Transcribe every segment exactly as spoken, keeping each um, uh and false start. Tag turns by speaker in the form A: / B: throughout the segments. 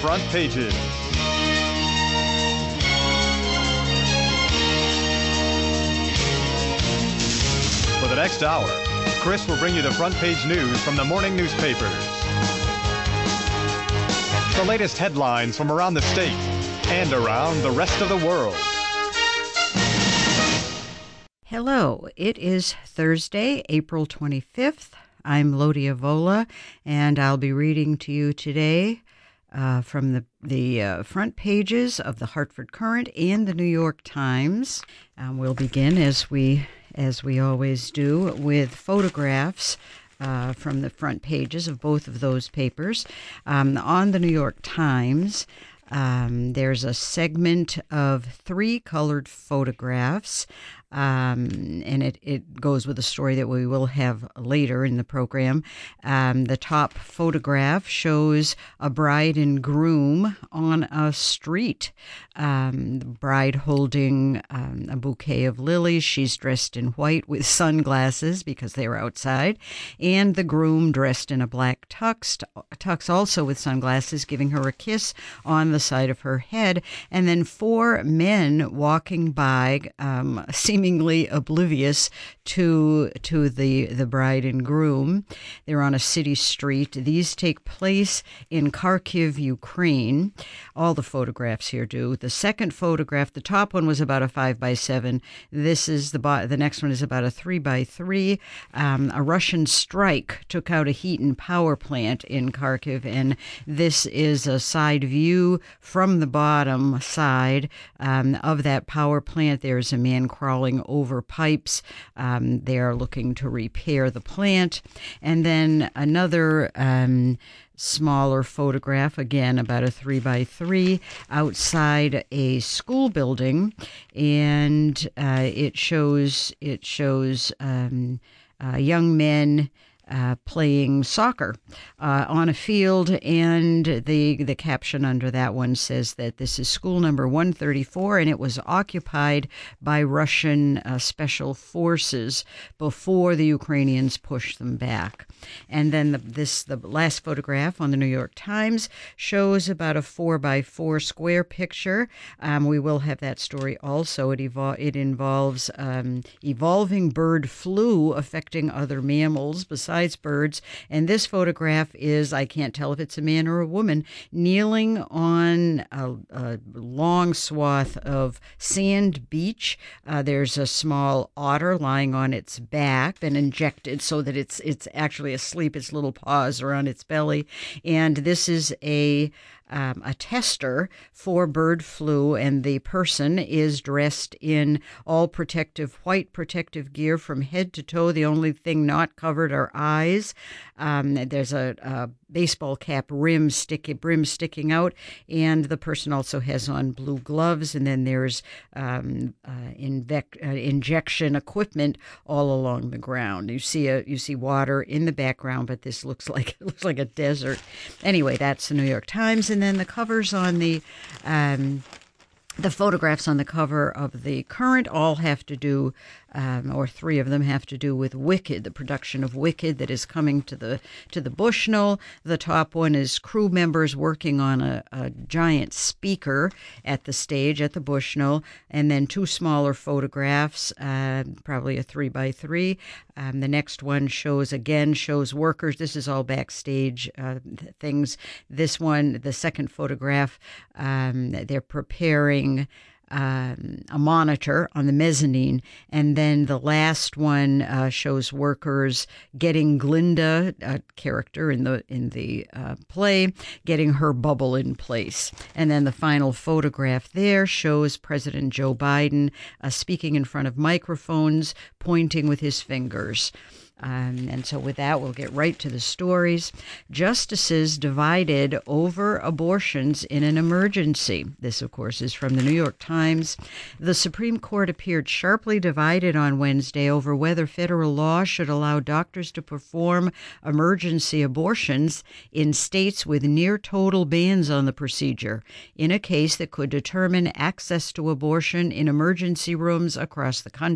A: Front Pages. For the next hour, Chris will bring you the front page news from the morning newspapers. The latest headlines from around the state and around the rest of the world.
B: Hello, it is Thursday, April twenty-fifth. I'm Lodia Vola, and I'll be reading to you today uh, from the, the uh, front pages of the Hartford Courant and the New York Times. Um, we'll begin, as we, as we always do, with photographs uh, from the front pages of both of those papers. Um, on the New York Times, um, there's a segment of three colored photographs. Um, and it, it goes with a story that we will have later in the program. Um, the top photograph shows a bride and groom on a street. Um, the bride holding um, a bouquet of lilies. She's dressed in white with sunglasses because they were outside. And the groom dressed in a black tux, tux also with sunglasses, giving her a kiss on the side of her head. And then four men walking by, um, seemingly seemingly oblivious to to the, the bride and groom. They're on a city street. These take place in Kharkiv, Ukraine. All the photographs here do. The second photograph, the top one was about a five by seven. This is the the next one is about a three by three. Um, a Russian strike took out a heat and power plant in Kharkiv, and this is a side view from the bottom side um, of that power plant. There's a man crawling over pipes. Um, they are looking to repair the plant. And then another um, smaller photograph, again about a three by three, outside a school building, and uh, it shows it shows um, uh, young men Uh, playing soccer uh, on a field, and the the caption under that one says that this is school number one thirty-four, and it was occupied by Russian uh, special forces before the Ukrainians pushed them back. And then the, this the last photograph on the New York Times shows about a four by four square picture. Um, we will have that story also. It evol- it involves um, evolving bird flu affecting other mammals besides birds. And this photograph is, I can't tell if it's a man or a woman, kneeling on a, a long swath of sand beach. Uh, there's a small otter lying on its back, been injected so that it's it's actually asleep. Its little paws are on its belly. And this is a Um, a tester for bird flu, and the person is dressed in all protective, white protective gear from head to toe. The only thing not covered are eyes. Um, there's a, a baseball cap rim stick, brim sticking out, and the person also has on blue gloves. And then there's um, uh, invec- uh, injection equipment all along the ground. You see a you see water in the background, but this looks like it looks like a desert. Anyway, that's the New York Times. And then the covers on the um, the photographs on the cover of the Courant all have to do, um, or three of them have to do with Wicked, the production of Wicked that is coming to the to the Bushnell. The top one is crew members working on a, a giant speaker at the stage at the Bushnell, and then two smaller photographs, uh, probably a three by three. Um, the next one shows again shows workers. This is all backstage uh, things. This one, the second photograph, um, they're preparing Um, a monitor on the mezzanine, and then the last one uh, shows workers getting Glinda, a character in the in the uh, play, getting her bubble in place. And then the final photograph there shows President Joe Biden uh, speaking in front of microphones, pointing with his fingers. Um, and so with that, we'll get right to the stories. Justices divided over abortions in an emergency. This, of course, is from the New York Times. The Supreme Court appeared sharply divided on Wednesday over whether federal law should allow doctors to perform emergency abortions in states with near-total bans on the procedure, in a case that could determine access to abortion in emergency rooms across the country.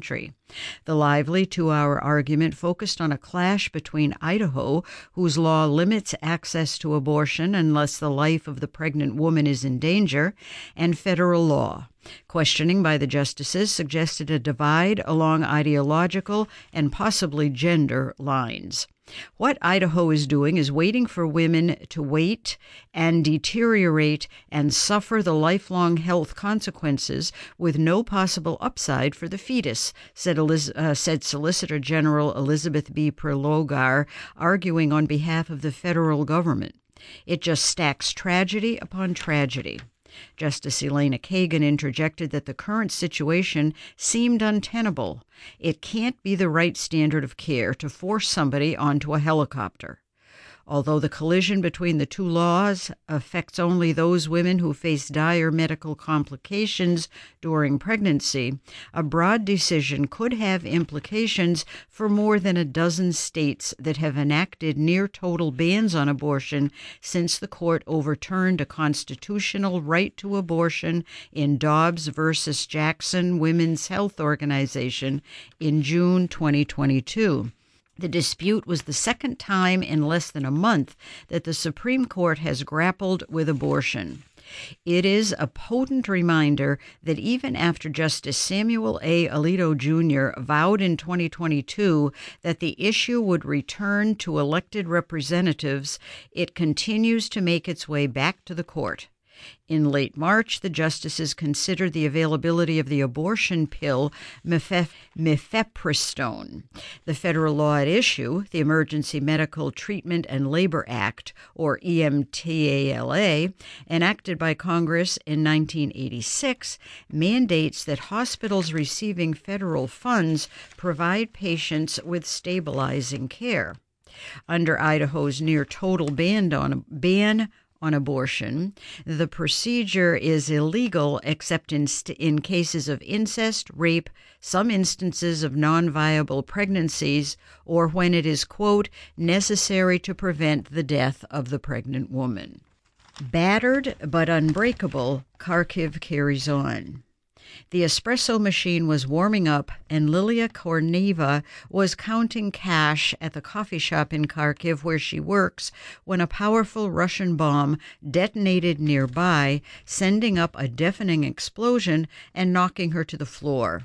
B: The lively two-hour argument focused on a clash between Idaho, whose law limits access to abortion unless the life of the pregnant woman is in danger, and federal law. Questioning by the justices suggested a divide along ideological and possibly gender lines. What Idaho is doing is waiting for women to wait and deteriorate and suffer the lifelong health consequences with no possible upside for the fetus, said, Eliz- uh, said Solicitor General Elizabeth B. Prelogar, arguing on behalf of the federal government. It just stacks tragedy upon tragedy. Justice Elena Kagan interjected that the current situation seemed untenable. It can't be the right standard of care to force somebody onto a helicopter. Although the collision between the two laws affects only those women who face dire medical complications during pregnancy, a broad decision could have implications for more than a dozen states that have enacted near-total bans on abortion since the court overturned a constitutional right to abortion in Dobbs versus Jackson Women's Health Organization in June twenty twenty-two. The dispute was the second time in less than a month that the Supreme Court has grappled with abortion. It is a potent reminder that even after Justice Samuel A. Alito Junior vowed in twenty twenty-two that the issue would return to elected representatives, it continues to make its way back to the court. In late March, the justices considered the availability of the abortion pill mifep- mifepristone. The federal law at issue, the Emergency Medical Treatment and Labor Act, or E M T A L A, enacted by Congress in nineteen eighty-six, mandates that hospitals receiving federal funds provide patients with stabilizing care. Under Idaho's near-total ban on ban on abortion, the procedure is illegal except in, st- in cases of incest, rape, some instances of non-viable pregnancies, or when it is, quote, necessary to prevent the death of the pregnant woman. Battered but unbreakable, Kharkiv carries on. The espresso machine was warming up, and Lilia Korneva was counting cash at the coffee shop in Kharkiv where she works when a powerful Russian bomb detonated nearby, sending up a deafening explosion and knocking her to the floor.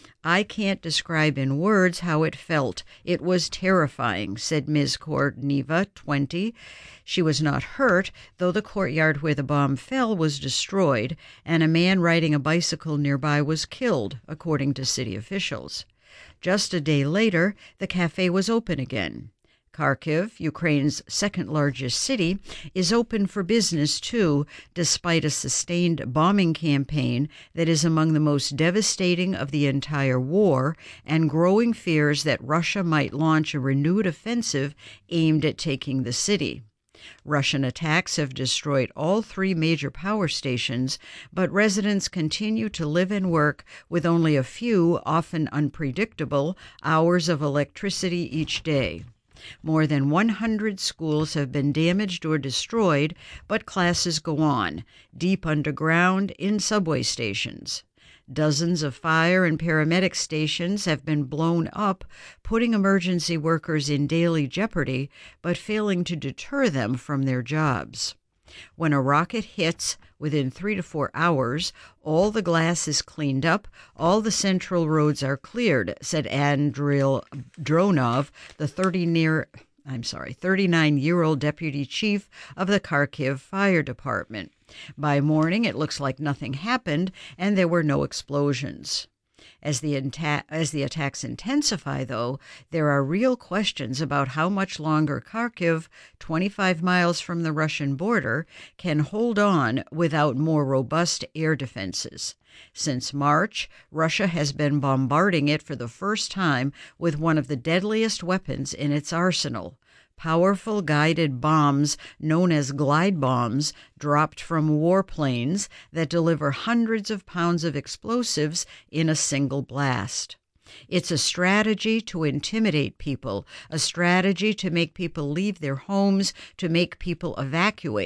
B: I can't describe in words how it felt. It was terrifying, said Miz Korneva, twenty. She was not hurt, though the courtyard where the bomb fell was destroyed, and a man riding a bicycle nearby was killed, according to city officials. Just a day later, the cafe was open again. Kharkiv, Ukraine's second-largest city, is open for business, too, despite a sustained bombing campaign that is among the most devastating of the entire war and growing fears that Russia might launch a renewed offensive aimed at taking the city. Russian attacks have destroyed all three major power stations, but residents continue to live and work with only a few, often unpredictable, hours of electricity each day. More than one hundred schools have been damaged or destroyed, but classes go on, deep underground in subway stations. Dozens of fire and paramedic stations have been blown up, putting emergency workers in daily jeopardy, but failing to deter them from their jobs. When a rocket hits within three to four hours, all the glass is cleaned up, all the central roads are cleared, said Andrei Dronov, the thirty near, I'm sorry, thirty-nine-year-old deputy chief of the Kharkiv Fire Department. By morning, it looks like nothing happened and there were no explosions. As the, inta- as the attacks intensify, though, there are real questions about how much longer Kharkiv, twenty-five miles from the Russian border, can hold on without more robust air defenses. Since March, Russia has been bombarding it for the first time with one of the deadliest weapons in its arsenal. Powerful guided bombs known as glide bombs dropped from warplanes that deliver hundreds of pounds of explosives in a single blast. It's a strategy to intimidate people, a strategy to make people leave their homes, to make people evacuate,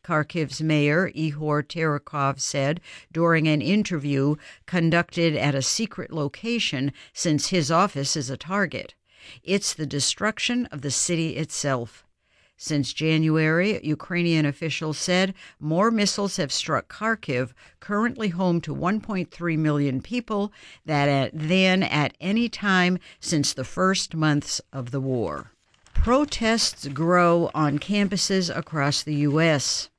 B: Kharkiv's mayor, Ihor Terekov, said during an interview conducted at a secret location since his office is a target. It's the destruction of the city itself. Since January, Ukrainian officials said more missiles have struck Kharkiv, currently home to one point three million people, than at any time since the first months of the war. Protests grow on campuses across the U S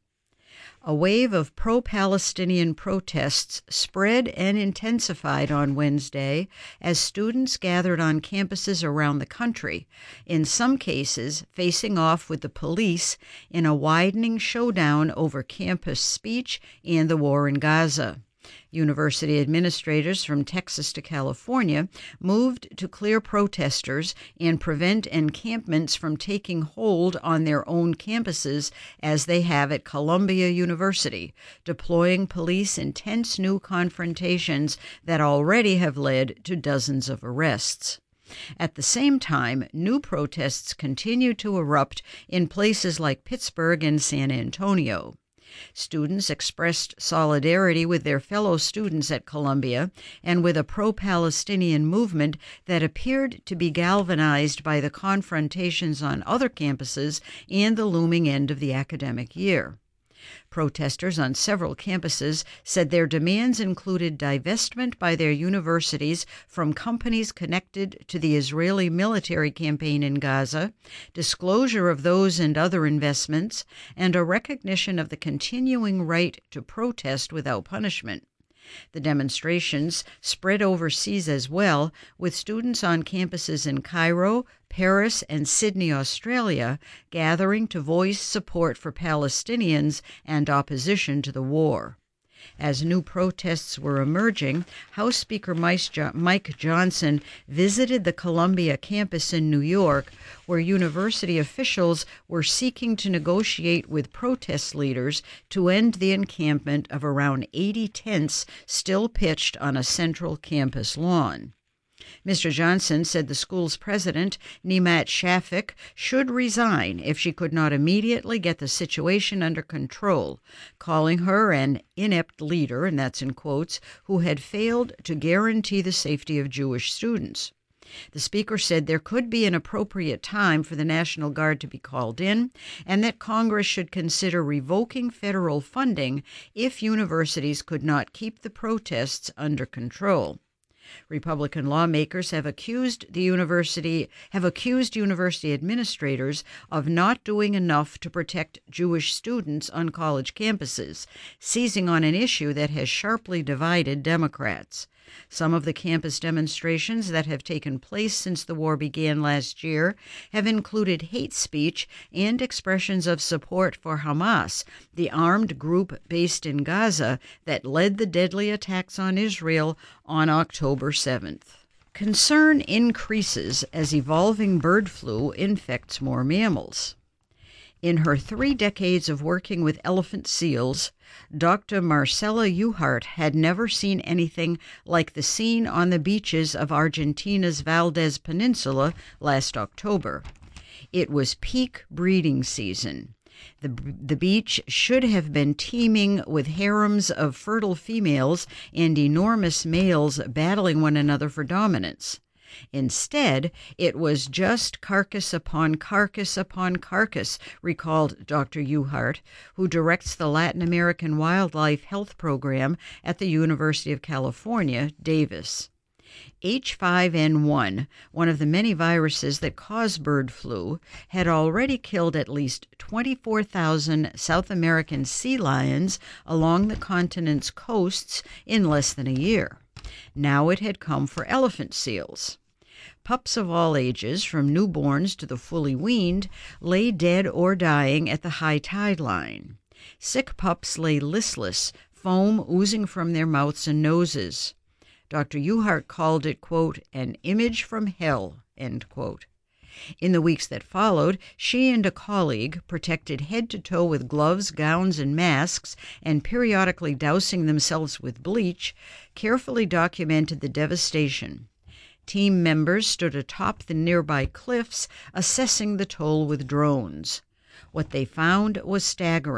B: A wave of pro-Palestinian protests spread and intensified on Wednesday as students gathered on campuses around the country, in some cases facing off with the police in a widening showdown over campus speech and the war in Gaza. University administrators from Texas to California moved to clear protesters and prevent encampments from taking hold on their own campuses as they have at Columbia University, deploying police in tense new confrontations that already have led to dozens of arrests. At the same time, new protests continue to erupt in places like Pittsburgh and San Antonio. Students expressed solidarity with their fellow students at Columbia and with a pro-Palestinian movement that appeared to be galvanized by the confrontations on other campuses and the looming end of the academic year. Protesters on several campuses said their demands included divestment by their universities from companies connected to the Israeli military campaign in Gaza, disclosure of those and other investments, and a recognition of the continuing right to protest without punishment. The demonstrations spread overseas as well, with students on campuses in Cairo, Paris, and Sydney, Australia, gathering to voice support for Palestinians and opposition to the war. As new protests were emerging, House Speaker Mike Johnson visited the Columbia campus in New York, where university officials were seeking to negotiate with protest leaders to end the encampment of around eighty tents still pitched on a central campus lawn. Mister Johnson said the school's president, Nemat Shafik, should resign if she could not immediately get the situation under control, calling her an inept leader, and that's in quotes, who had failed to guarantee the safety of Jewish students. The speaker said there could be an appropriate time for the National Guard to be called in, and that Congress should consider revoking federal funding if universities could not keep the protests under control. Republican lawmakers have accused the university have accused university administrators of not doing enough to protect Jewish students on college campuses, seizing on an issue that has sharply divided Democrats. Some of the campus demonstrations that have taken place since the war began last year have included hate speech and expressions of support for Hamas, the armed group based in Gaza that led the deadly attacks on Israel on October seventh. Concern increases as evolving bird flu infects more mammals. In her three decades of working with elephant seals, Doctor Marcela Uhart had never seen anything like the scene on the beaches of Argentina's Valdez Peninsula last October. It was peak breeding season. The, the beach should have been teeming with harems of fertile females and enormous males battling one another for dominance. Instead, it was just carcass upon carcass upon carcass, recalled Doctor Uhart, who directs the Latin American Wildlife Health Program at the University of California, Davis. H five N one, one of the many viruses that cause bird flu, had already killed at least twenty-four thousand South American sea lions along the continent's coasts in less than a year. Now it had come for elephant seals. Pups of all ages, from newborns to the fully weaned, lay dead or dying at the high tide line. Sick pups lay listless, foam oozing from their mouths and noses. Doctor Uhart called it, quote, an image from hell, end quote. In the weeks that followed, she and a colleague, protected head to toe with gloves, gowns, and masks, and periodically dousing themselves with bleach, carefully documented the devastation. Team members stood atop the nearby cliffs, assessing the toll with drones. What they found was staggering.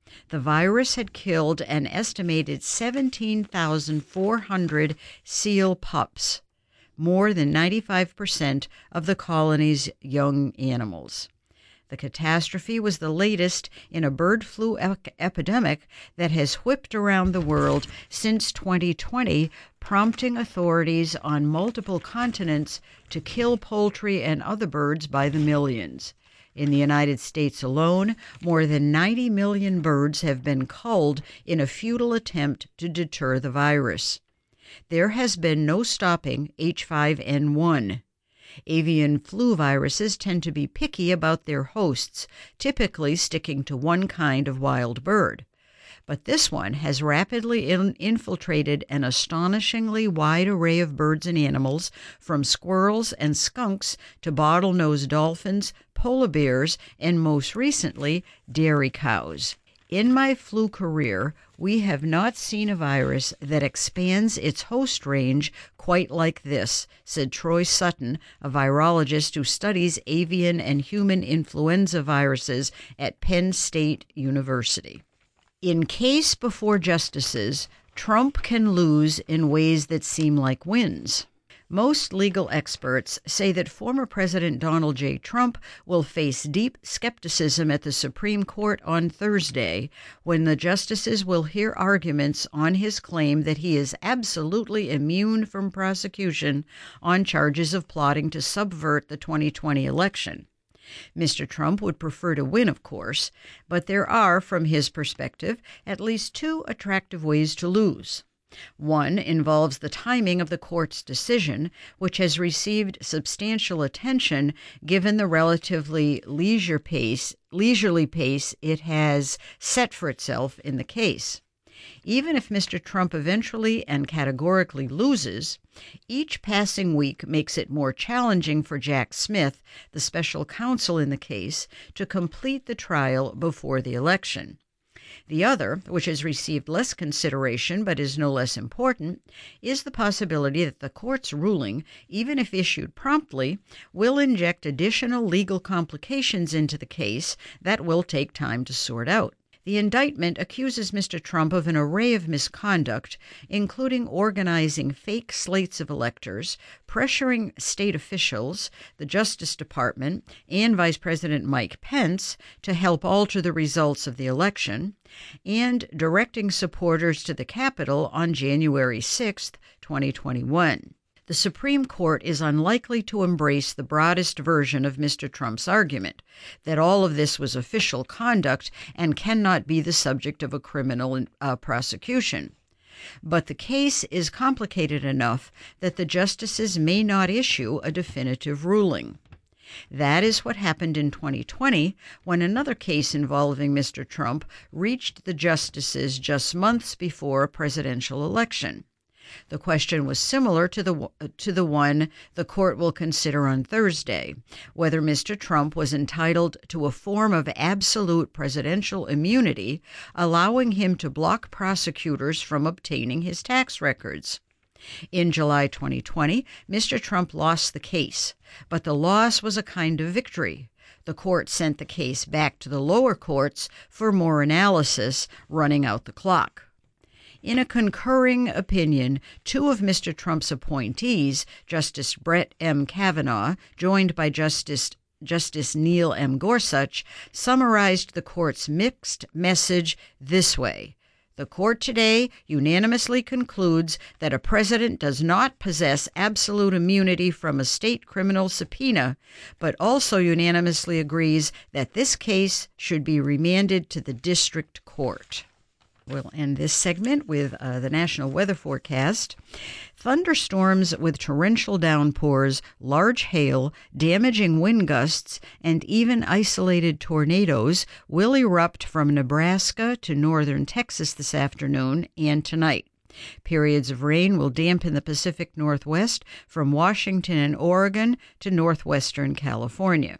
B: The virus had killed an estimated seventeen thousand four hundred seal pups, more than ninety-five percent of the colony's young animals. The catastrophe was the latest in a bird flu ep- epidemic that has whipped around the world since twenty twenty, prompting authorities on multiple continents to kill poultry and other birds by the millions. In the United States alone, more than ninety million birds have been culled in a futile attempt to deter the virus. There has been no stopping H five N one. Avian flu viruses tend to be picky about their hosts, typically sticking to one kind of wild bird. But this one has rapidly in- infiltrated an astonishingly wide array of birds and animals, from squirrels and skunks to bottlenose dolphins, polar bears, and most recently, dairy cows. In my flu career, we have not seen a virus that expands its host range quite like this, said Troy Sutton, a virologist who studies avian and human influenza viruses at Penn State University. In case before justices, Trump can lose in ways that seem like wins. Most legal experts say that former President Donald J. Trump will face deep skepticism at the Supreme Court on Thursday, when the justices will hear arguments on his claim that he is absolutely immune from prosecution on charges of plotting to subvert the twenty twenty election. Mister Trump would prefer to win, of course, but there are, from his perspective, at least two attractive ways to lose. One involves the timing of the court's decision, which has received substantial attention given the relatively leisure pace, leisurely pace it has set for itself in the case. Even if Mister Trump eventually and categorically loses, each passing week makes it more challenging for Jack Smith, the special counsel in the case, to complete the trial before the election. The other, which has received less consideration but is no less important, is the possibility that the court's ruling, even if issued promptly, will inject additional legal complications into the case that will take time to sort out. The indictment accuses Mister Trump of an array of misconduct, including organizing fake slates of electors, pressuring state officials, the Justice Department, and Vice President Mike Pence to help alter the results of the election, and directing supporters to the Capitol on January sixth, twenty twenty-one. The Supreme Court is unlikely to embrace the broadest version of Mister Trump's argument, that all of this was official conduct and cannot be the subject of a criminal uh, prosecution. But the case is complicated enough that the justices may not issue a definitive ruling. That is what happened in twenty twenty, when another case involving Mister Trump reached the justices just months before a presidential election. The question was similar to the to the one the court will consider on Thursday, whether Mister Trump was entitled to a form of absolute presidential immunity, allowing him to block prosecutors from obtaining his tax records. In July twenty twenty, Mister Trump lost the case, but the loss was a kind of victory. The court sent the case back to the lower courts for more analysis, running out the clock. In a concurring opinion, two of Mister Trump's appointees, Justice Brett M. Kavanaugh, joined by Justice Justice Neil M. Gorsuch, summarized the court's mixed message this way. The court today unanimously concludes that a president does not possess absolute immunity from a state criminal subpoena, but also unanimously agrees that this case should be remanded to the district court. We'll end this segment with uh, the national weather forecast. Thunderstorms with torrential downpours, large hail, damaging wind gusts, and even isolated tornadoes will erupt from Nebraska to northern Texas this afternoon and tonight. Periods of rain will dampen the Pacific Northwest from Washington and Oregon to northwestern California.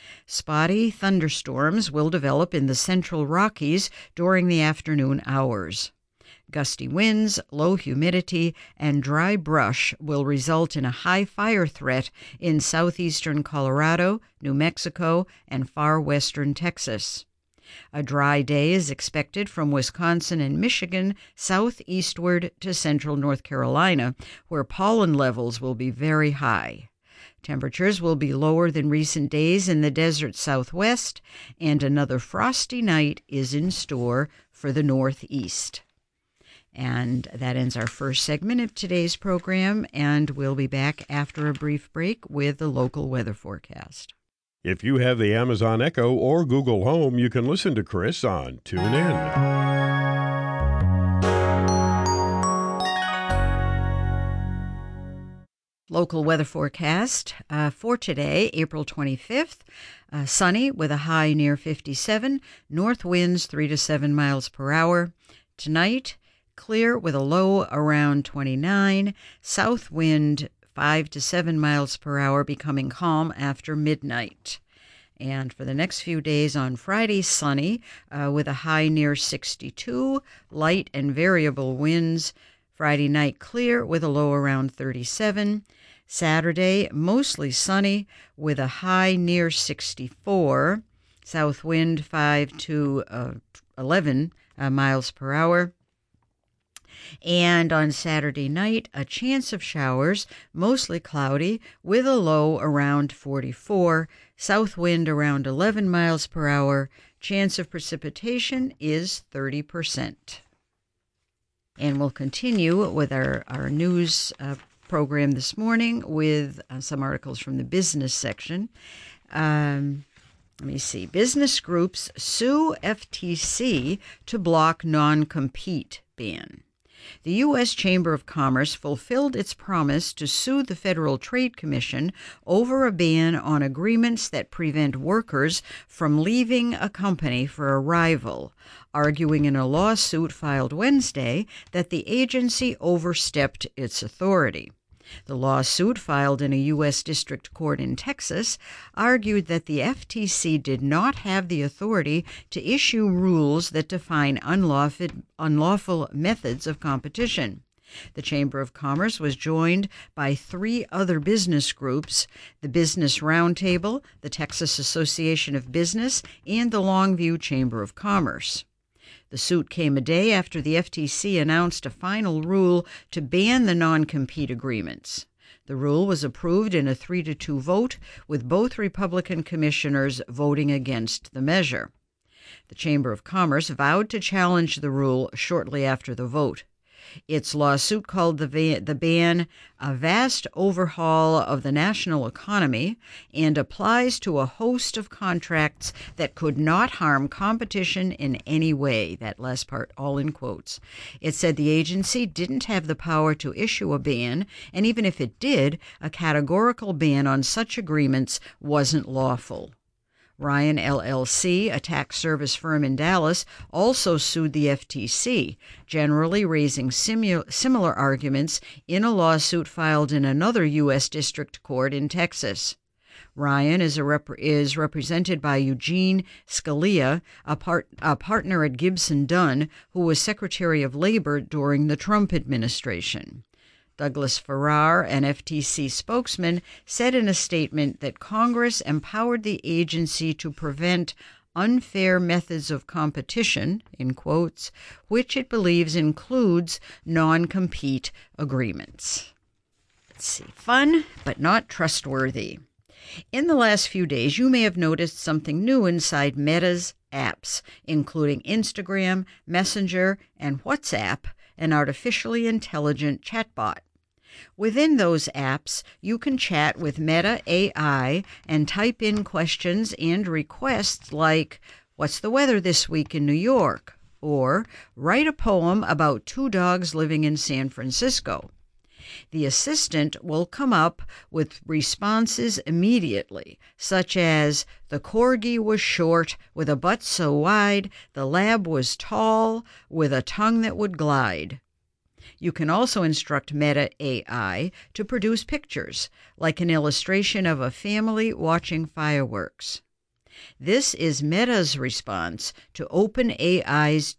B: Spotty thunderstorms will develop in the central Rockies during the afternoon hours. Gusty winds, low humidity, and dry brush will result in a high fire threat in southeastern Colorado, New Mexico, and far western Texas. A dry day is expected from Wisconsin and Michigan southeastward to central North Carolina, where pollen levels will be very high. Temperatures will be lower than recent days in the desert southwest, and another frosty night is in store for the northeast. And that ends our first segment of today's program, and we'll be back after a brief break with the local weather forecast.
C: If you have the Amazon Echo or Google Home, you can listen to Chris on TuneIn.
B: Local weather forecast uh, for today, April twenty-fifth. Uh, sunny with a high near fifty-seven. North winds three to seven miles per hour. Tonight, clear with a low around twenty-nine. South wind five to seven miles per hour, becoming calm after midnight. And for the next few days, on Friday, sunny uh, with a high near sixty-two. Light and variable winds. Friday night, clear with a low around thirty-seven. Saturday, mostly sunny with a high near sixty-four. South wind five to eleven uh, miles per hour. And on Saturday night, a chance of showers, mostly cloudy, with a low around forty-four. South wind around eleven miles per hour. Chance of precipitation is thirty percent. And we'll continue with our, our news uh, program this morning with uh, some articles from the business section. Um, let me see. Business groups sue F T C to block non-compete ban. The U S Chamber of Commerce fulfilled its promise to sue the Federal Trade Commission over a ban on agreements that prevent workers from leaving a company for a rival, arguing in a lawsuit filed Wednesday that the agency overstepped its authority. The lawsuit, filed in a U S district court in Texas, argued that the F T C did not have the authority to issue rules that define unlawful, unlawful methods of competition. The Chamber of Commerce was joined by three other business groups: the Business Roundtable, the Texas Association of Business, and the Longview Chamber of Commerce. The suit came a day after the F T C announced a final rule to ban the non-compete agreements. The rule was approved in a three to two vote, with both Republican commissioners voting against the measure. The Chamber of Commerce vowed to challenge the rule shortly after the vote. Its lawsuit called the, va- the ban a vast overhaul of the national economy and applies to a host of contracts that could not harm competition in any way. That last part, all in quotes. It said the agency didn't have the power to issue a ban, and even if it did, a categorical ban on such agreements wasn't lawful. Ryan L L C, a tax service firm in Dallas, also sued the F T C, generally raising simu- similar arguments in a lawsuit filed in another U S district court in Texas. Ryan is, a rep- is represented by Eugene Scalia, a, part- a partner at Gibson Dunn, who was Secretary of Labor during the Trump administration. Douglas Farrar, an F T C spokesman, said in a statement that Congress empowered the agency to prevent unfair methods of competition, in quotes, which it believes includes non-compete agreements. Let's see. Fun, but not trustworthy. In the last few days, you may have noticed something new inside Meta's apps, including Instagram, Messenger, and WhatsApp, an artificially intelligent chatbot. Within those apps, you can chat with Meta A I and type in questions and requests like, "What's the weather this week in New York?" or "Write a poem about two dogs living in San Francisco." The assistant will come up with responses immediately, such as, "The corgi was short, with a butt so wide, the lab was tall, with a tongue that would glide." You can also instruct Meta A I to produce pictures, like an illustration of a family watching fireworks. This is Meta's response to OpenAI's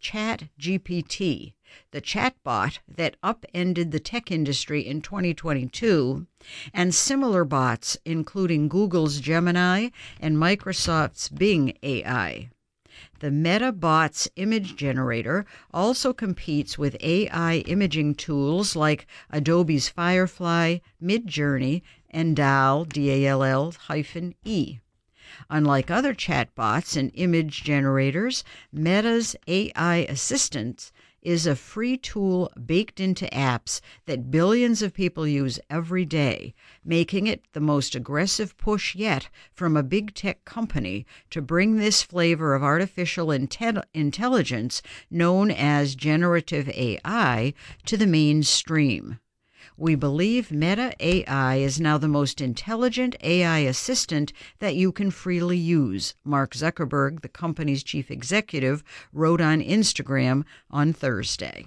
B: ChatGPT, the chatbot that upended the tech industry in twenty twenty-two, and similar bots, including Google's Gemini and Microsoft's Bing A I. The Meta Bots image generator also competes with A I imaging tools like Adobe's Firefly, Midjourney, and D A L L, D A L L hyphen E. Unlike other chatbots and image generators, Meta's A I Assistant is a free tool baked into apps that billions of people use every day, making it the most aggressive push yet from a big tech company to bring this flavor of artificial intel- intelligence known as generative A I to the mainstream. We believe Meta A I is now the most intelligent A I assistant that you can freely use, Mark Zuckerberg, the company's chief executive, wrote on Instagram on Thursday.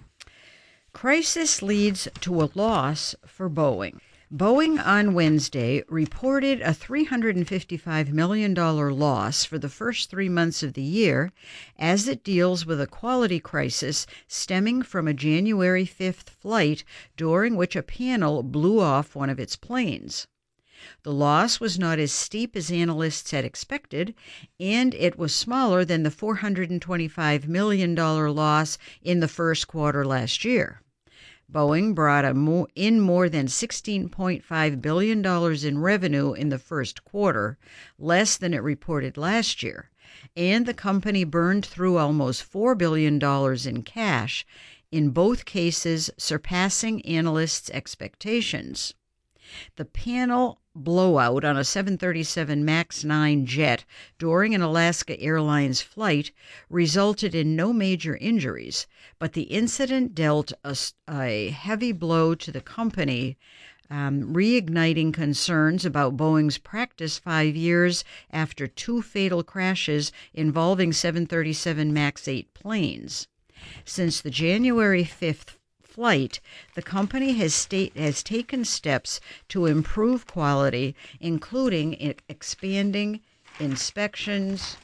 B: Crisis leads to a loss for Boeing. Boeing on Wednesday reported a three hundred fifty-five million dollars loss for the first three months of the year as it deals with a quality crisis stemming from a January fifth flight during which a panel blew off one of its planes. The loss was not as steep as analysts had expected, and it was smaller than the four hundred twenty-five million dollars loss in the first quarter last year. Boeing brought a mo- in more than sixteen point five billion dollars in revenue in the first quarter, less than it reported last year, and the company burned through almost four billion dollars in cash, in both cases surpassing analysts' expectations. The panel blowout on a seven thirty-seven MAX nine jet during an Alaska Airlines flight resulted in no major injuries, but the incident dealt a, a heavy blow to the company, um, reigniting concerns about Boeing's practice five years after two fatal crashes involving seven thirty-seven MAX eight planes. Since the January fifth flight, the company has state, has taken steps to improve quality, including expanding inspections,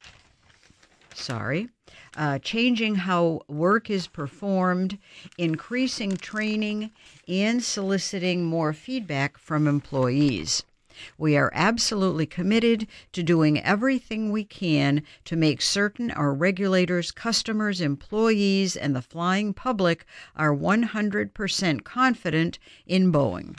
B: sorry, uh, changing how work is performed, increasing training, and soliciting more feedback from employees. We are absolutely committed to doing everything we can to make certain our regulators, customers, employees, and the flying public are one hundred percent confident in Boeing.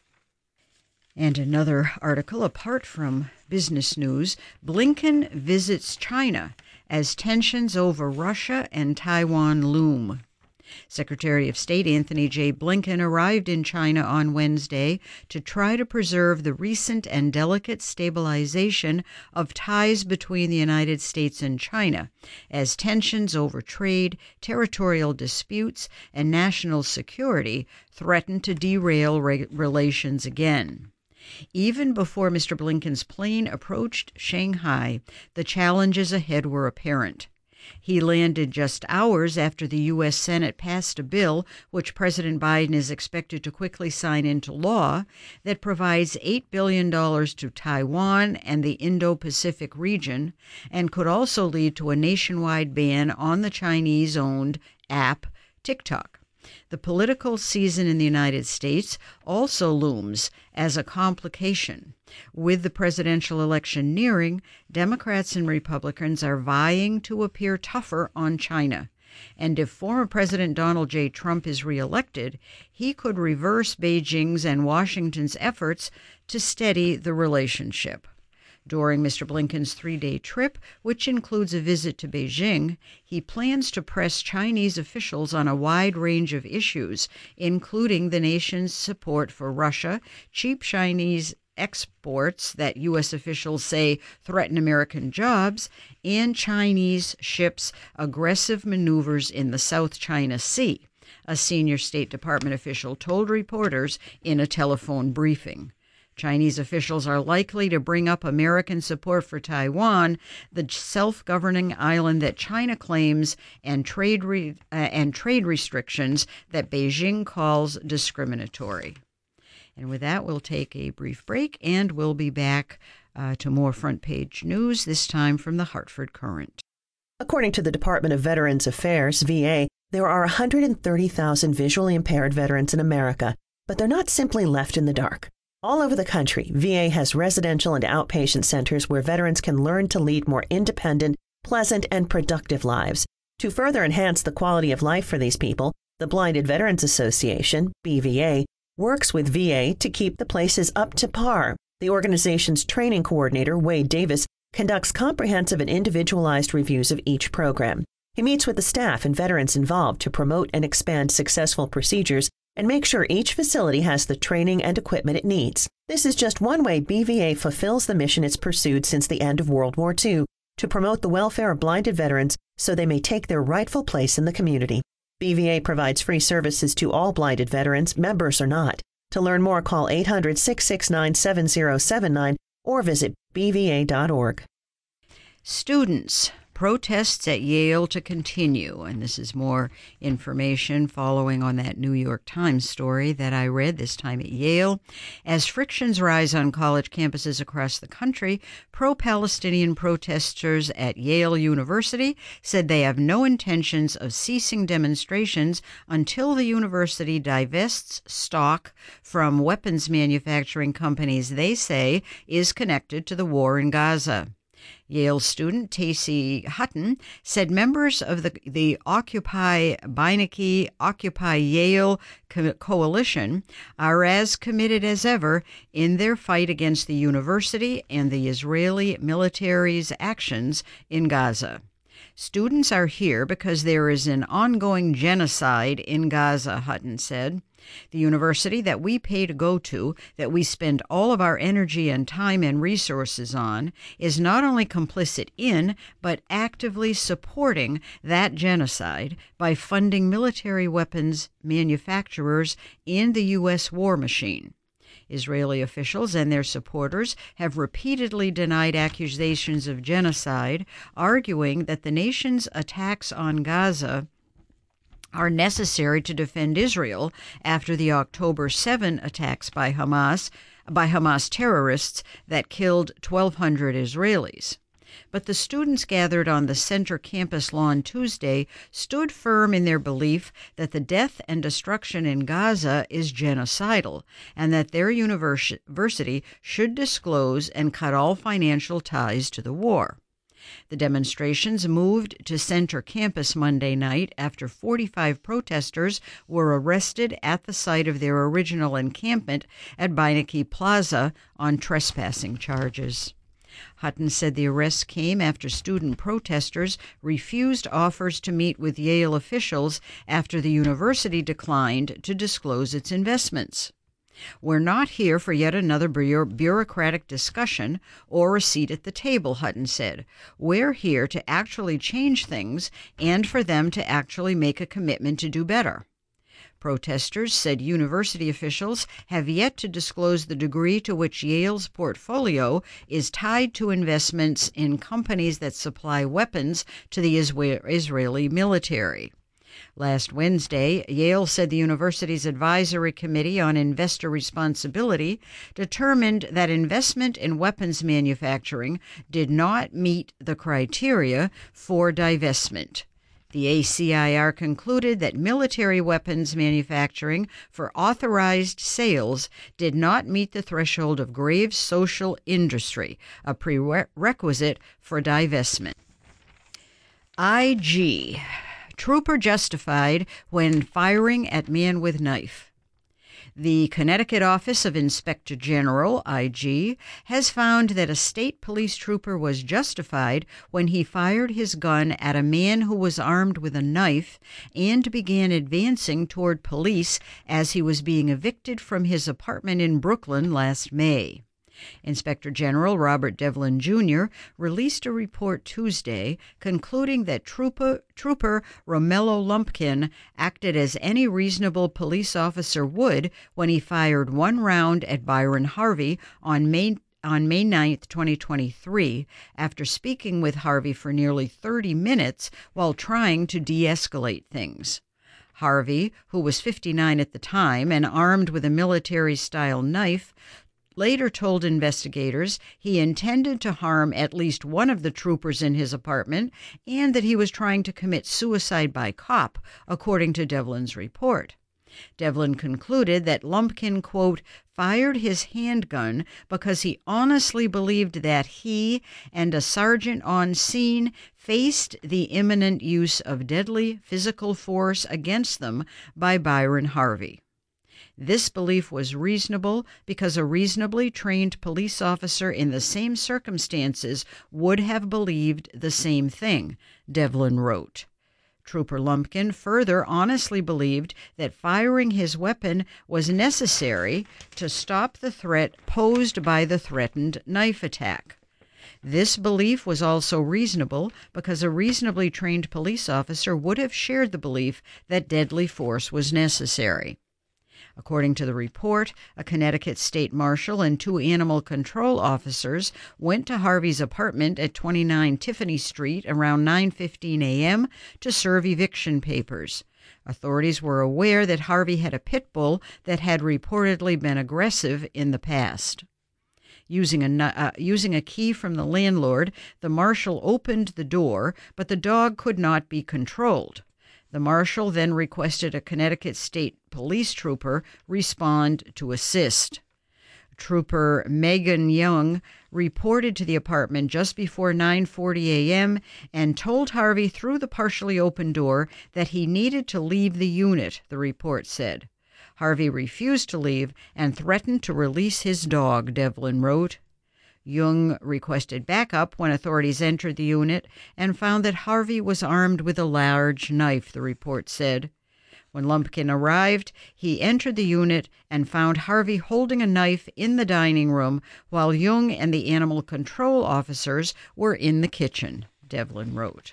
B: And another article, apart from business news, Blinken visits China as tensions over Russia and Taiwan loom. Secretary of State Anthony J. Blinken arrived in China on Wednesday to try to preserve the recent and delicate stabilization of ties between the United States and China, as tensions over trade, territorial disputes, and national security threaten to derail re- relations again. Even before Mister Blinken's plane approached Shanghai, the challenges ahead were apparent. He landed just hours after the U S Senate passed a bill, which President Biden is expected to quickly sign into law, that provides eight billion dollars to Taiwan and the Indo-Pacific region, and could also lead to a nationwide ban on the Chinese-owned app TikTok. The political season in the United States also looms as a complication. With the presidential election nearing, Democrats and Republicans are vying to appear tougher on China. And if former President Donald J. Trump is reelected, he could reverse Beijing's and Washington's efforts to steady the relationship. During Mister Blinken's three-day trip, which includes a visit to Beijing, he plans to press Chinese officials on a wide range of issues, including the nation's support for Russia, cheap Chinese exports that U S officials say threaten American jobs, and Chinese ships' aggressive maneuvers in the South China Sea, a senior State Department official told reporters in a telephone briefing. Chinese officials are likely to bring up American support for Taiwan, the self-governing island that China claims, and trade re- uh, and trade restrictions that Beijing calls discriminatory. And with that, we'll take a brief break, and we'll be back uh, to more front page news, this time from the Hartford Courant.
D: According to the Department of Veterans Affairs, V A, there are one hundred thirty thousand visually impaired veterans in America, but they're not simply left in the dark. All over the country, V A has residential and outpatient centers where veterans can learn to lead more independent, pleasant, and productive lives. To further enhance the quality of life for these people, the Blinded Veterans Association, B V A, works with V A to keep the places up to par. The organization's training coordinator, Wade Davis, conducts comprehensive and individualized reviews of each program. He meets with the staff and veterans involved to promote and expand successful procedures and make sure each facility has the training and equipment it needs. This is just one way B V A fulfills the mission it's pursued since the end of World War Two, to promote the welfare of blinded veterans so they may take their rightful place in the community. B V A provides free services to all blinded veterans, members or not. To learn more, call eight hundred, six six nine, seven zero seven nine or visit b v a dot org.
B: Students. Protests at Yale to continue. And this is more information following on that New York Times story that I read, this time at Yale. As frictions rise on college campuses across the country, pro-Palestinian protesters at Yale University said they have no intentions of ceasing demonstrations until the university divests stock from weapons manufacturing companies they say is connected to the war in Gaza. Yale student Tacey Hutton said members of the, the Occupy Beinecke, Occupy Yale co- coalition are as committed as ever in their fight against the university and the Israeli military's actions in Gaza. Students are here because there is an ongoing genocide in Gaza, Hutton said. The university that we pay to go to, that we spend all of our energy and time and resources on, is not only complicit in, but actively supporting that genocide by funding military weapons manufacturers in the U S war machine. Israeli officials and their supporters have repeatedly denied accusations of genocide, arguing that the nation's attacks on Gaza are necessary to defend Israel after the October seventh attacks by Hamas, by Hamas terrorists that killed twelve hundred Israelis. But the students gathered on the center campus lawn Tuesday stood firm in their belief that the death and destruction in Gaza is genocidal and that their university should disclose and cut all financial ties to the war. The demonstrations moved to Center Campus Monday night after forty-five protesters were arrested at the site of their original encampment at Beinecke Plaza on trespassing charges. Hutton said the arrests came after student protesters refused offers to meet with Yale officials after the university declined to disclose its investments. We're not here for yet another bureaucratic discussion or a seat at the table, Hutton said. We're here to actually change things and for them to actually make a commitment to do better. Protesters said university officials have yet to disclose the degree to which Yale's portfolio is tied to investments in companies that supply weapons to the Israeli military. Last Wednesday, Yale said the university's advisory committee on investor responsibility determined that investment in weapons manufacturing did not meet the criteria for divestment. The A C I R concluded that military weapons manufacturing for authorized sales did not meet the threshold of grave social industry, a prerequisite for divestment. I G. Trooper justified when firing at man with knife. The Connecticut Office of Inspector General, I G, has found that a state police trooper was justified when he fired his gun at a man who was armed with a knife and began advancing toward police as he was being evicted from his apartment in Brooklyn last May. Inspector General Robert Devlin Junior released a report Tuesday concluding that Trooper, Trooper Romello Lumpkin acted as any reasonable police officer would when he fired one round at Byron Harvey on May on May ninth, twenty twenty-three, after speaking with Harvey for nearly thirty minutes while trying to de-escalate things. Harvey, who was fifty-nine at the time and armed with a military-style knife, later told investigators he intended to harm at least one of the troopers in his apartment and that he was trying to commit suicide by cop, according to Devlin's report. Devlin concluded that Lumpkin, quote, fired his handgun because he honestly believed that he and a sergeant on scene faced the imminent use of deadly physical force against them by Byron Harvey. This belief was reasonable because a reasonably trained police officer in the same circumstances would have believed the same thing, Devlin wrote. Trooper Lumpkin further honestly believed that firing his weapon was necessary to stop the threat posed by the threatened knife attack. This belief was also reasonable because a reasonably trained police officer would have shared the belief that deadly force was necessary. According to the report, a Connecticut state marshal and two animal control officers went to Harvey's apartment at twenty-nine Tiffany Street around nine fifteen a.m. to serve eviction papers. Authorities were aware that Harvey had a pit bull that had reportedly been aggressive in the past. Using a, uh, using a key from the landlord, the marshal opened the door, but the dog could not be controlled. The marshal then requested a Connecticut State Police trooper respond to assist. Trooper Megan Young reported to the apartment just before nine forty a.m. and told Harvey through the partially open door that he needed to leave the unit, the report said. Harvey refused to leave and threatened to release his dog, Devlin wrote. Young requested backup when authorities entered the unit and found that Harvey was armed with a large knife, the report said. When Lumpkin arrived, he entered the unit and found Harvey holding a knife in the dining room while Young and the animal control officers were in the kitchen, Devlin wrote.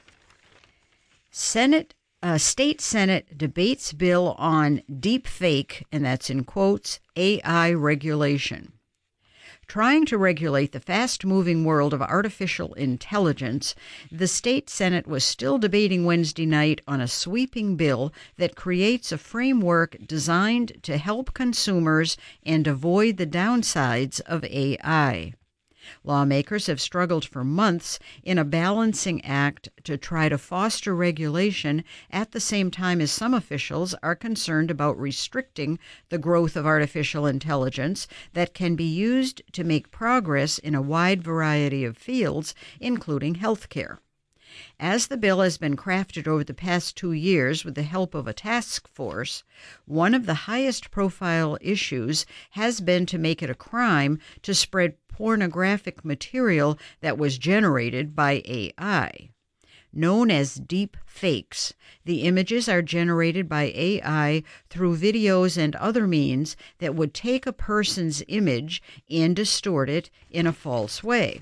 B: Senate uh, State Senate debates bill on deep fake, and that's in quotes, A I regulation. Trying to regulate the fast-moving world of artificial intelligence, the state Senate was still debating Wednesday night on a sweeping bill that creates a framework designed to help consumers and avoid the downsides of A I. Lawmakers have struggled for months in a balancing act to try to foster regulation at the same time as some officials are concerned about restricting the growth of artificial intelligence that can be used to make progress in a wide variety of fields, including healthcare. As the bill has been crafted over the past two years with the help of a task force, one of the highest profile issues has been to make it a crime to spread pornographic material that was generated by A I. Known as deep fakes, the images are generated by A I through videos and other means that would take a person's image and distort it in a false way.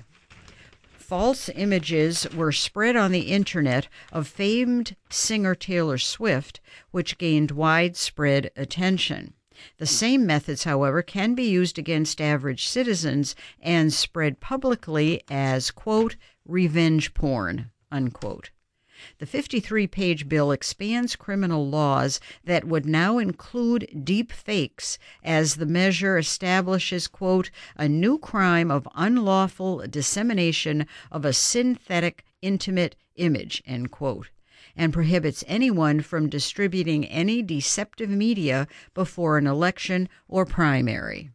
B: False images were spread on the internet of famed singer Taylor Swift, which gained widespread attention. The same methods, however, can be used against average citizens and spread publicly as, quote, revenge porn, unquote. The fifty-three page bill expands criminal laws that would now include deep fakes, as the measure establishes, quote, a new crime of unlawful dissemination of a synthetic intimate image, end quote, and prohibits anyone from distributing any deceptive media before an election or primary.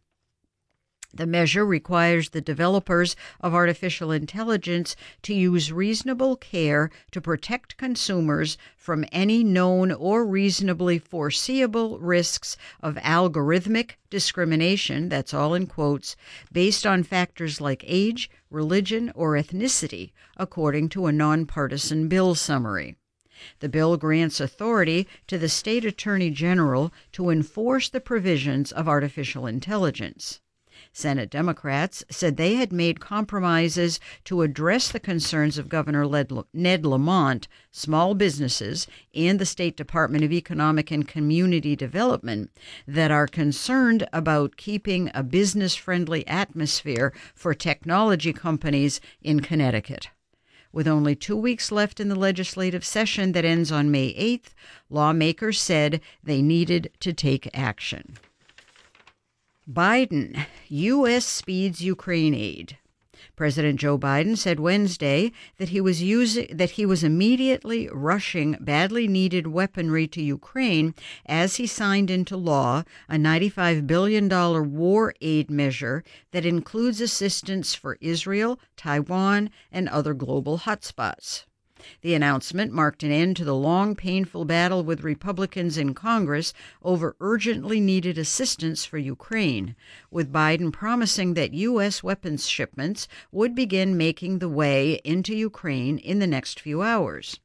B: The measure requires the developers of artificial intelligence to use reasonable care to protect consumers from any known or reasonably foreseeable risks of algorithmic discrimination, that's all in quotes, based on factors like age, religion, or ethnicity, according to a nonpartisan bill summary. The bill grants authority to the state attorney general to enforce the provisions of artificial intelligence. Senate Democrats said they had made compromises to address the concerns of Governor Ned Lamont, small businesses, and the State Department of Economic and Community Development that are concerned about keeping a business-friendly atmosphere for technology companies in Connecticut. With only two weeks left in the legislative session that ends on May eighth, lawmakers said they needed to take action. Biden, U S speeds Ukraine aid. President Joe Biden said Wednesday that he was using that he was immediately rushing badly needed weaponry to Ukraine as he signed into law a ninety-five billion dollars war aid measure that includes assistance for Israel, Taiwan, and other global hotspots. The announcement marked an end to the long, painful battle with Republicans in Congress over urgently needed assistance for Ukraine, with Biden promising that U S weapons shipments would begin making the way into Ukraine in the next few hours.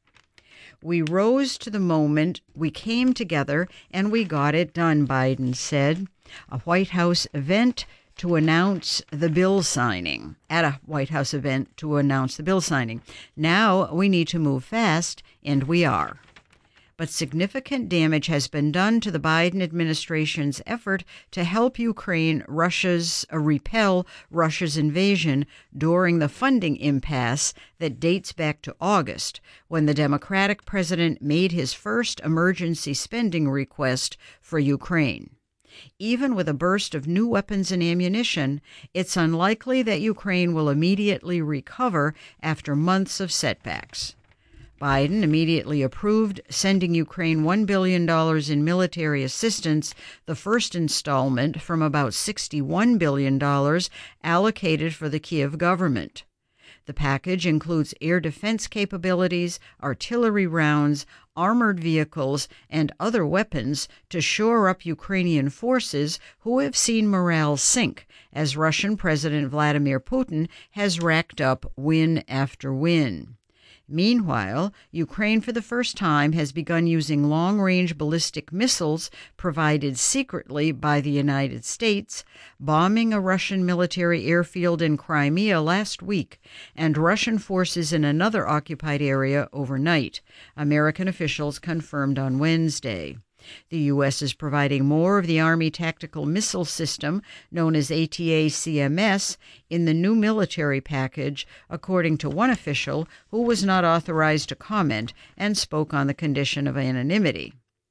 B: We rose to the moment, we came together, and we got it done, Biden said. A White House event to announce the bill signing, at a White House event to announce the bill signing. Now we need to move fast, and we are. But significant damage has been done to the Biden administration's effort to help Ukraine Russia's uh, repel Russia's invasion during the funding impasse that dates back to August, when the Democratic president made his first emergency spending request for Ukraine. Even with a burst of new weapons and ammunition, it's unlikely that Ukraine will immediately recover after months of setbacks. Biden immediately approved sending Ukraine one billion dollars in military assistance, the first installment from about sixty-one billion dollars allocated for the Kyiv government. The package includes air defense capabilities, artillery rounds, armored vehicles, and other weapons to shore up Ukrainian forces who have seen morale sink as Russian President Vladimir Putin has racked up win after win. Meanwhile, Ukraine for the first time has begun using long-range ballistic missiles provided secretly by the United States, bombing a Russian military airfield in Crimea last week and Russian forces in another occupied area overnight, American officials confirmed on Wednesday. The U S is providing more of the Army Tactical Missile System, known as A T A C M S, in the new military package, according to one official who was not authorized to comment and spoke on the condition of anonymity.